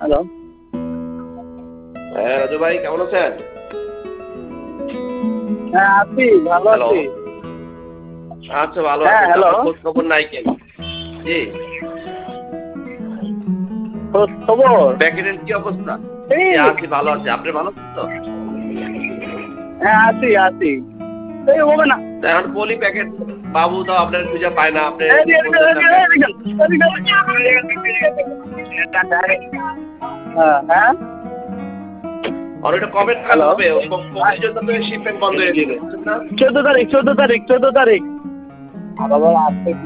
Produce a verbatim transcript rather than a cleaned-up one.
Hello. হ্যাঁ রাজু ভাই কেমন আছেন? হ্যাঁ আছি, ভালো হ্যালো। আছি। আচ্ছা ভালো হ্যাঁ আছেন, হ্যালো। আপনার খোঁজ খবর নাই কেন? জি। খোঁজ খবর? প্যাকেটের কি অবস্থা? এই জি আছি, ভালো আছি। আপনি ভালো আছেন তো? হ্যাঁ আছি আছি। এই হবে না। তা এখন পলি প্যাকেট বাবু তো আপনার খুঁজে পায় না, আপনি এদিকে, এদিকে, বলতেছেন এদিকে, প্যাকেট। এদিকে, এদিকে। হ্যাঁ হ্যাঁ। আর ওইটা কবে টাকা হ্যালো। হবে? পঁচিশ জন তো শিপমেন্ট বন্ধ হয়ে দিল, বুঝছেন না? চোদ্দ তারিখ চোদ্দ তারিখ চোদ্দ তারিখ।